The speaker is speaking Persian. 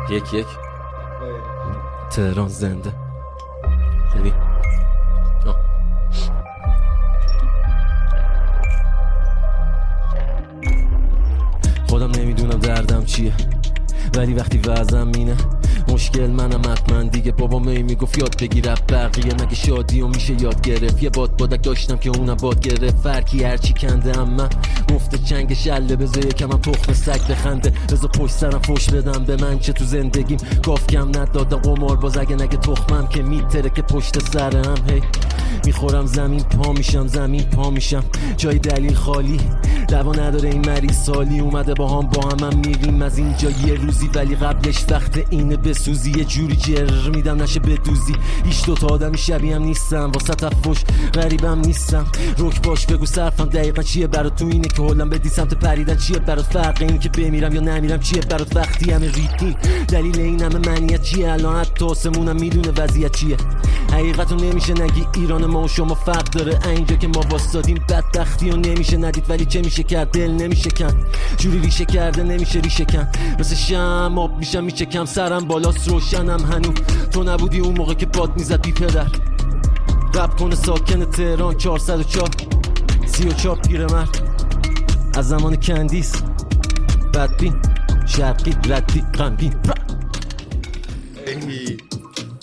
یک تهران زنده. ببین خودم نمیدونم دردم چیه، ولی وقتی وضعم اینه مشکل منم حتما دیگه. بابام میگفت یاد بگیر بقیه، مگه شادی و میشه یاد گرفت. یه بادک داشتم که اونم باد گرفت. فرقی هرچی کنده اما مفت چنگ شله. بذار یکم هم تخم سگ بخنده، بذار پشت سرم فوش بدم به من چه تو زندگیم گاف کم ندادم. قمار باز اگه نگه تخمم که میتره که پشت سرم هی میخورم زمین پا میشم، زمین پا میشم، جای دلیل خالی. دوا نداره این مریض سالی اومده با هم میریم از اینجا یه روزی، ولی قبلش وقت اینه بسوزی. یه جوری جر میدم نشه بدوزی. هیچ دوتا آدمی شبیه هم نیستم، واسه تفوش غریبم نیستم. رک باش بگو صرفم دقیقا چیه برات، تو اینه که هلم بدی سمت پریدن چیه برات، فرق این که بمیرم یا نمیرم چیه برات. وقتی همه ریتمی دلیل این همه منیت چیه، الان حتی آسمونم میدونه وضعیت چیه. حقیقتو نمیشه نگی، ایران ما و شما فرق داره. اینجا که ما واسادیم بدبختی و نمیشه ندید، ولی چه میشه کرد دل نمیشه کن. جوری ریشه کرده نمیشه ریشه کن، مثل شم آب میشم میچکم. سرم بالاست روشنم هنو، تو نبودی اون موقع که باد میزد بی پدر. رپ کنه ساکن تهران 404 34 پیرمرد از زمان کندیس. بدبین شرقی ردی غمگین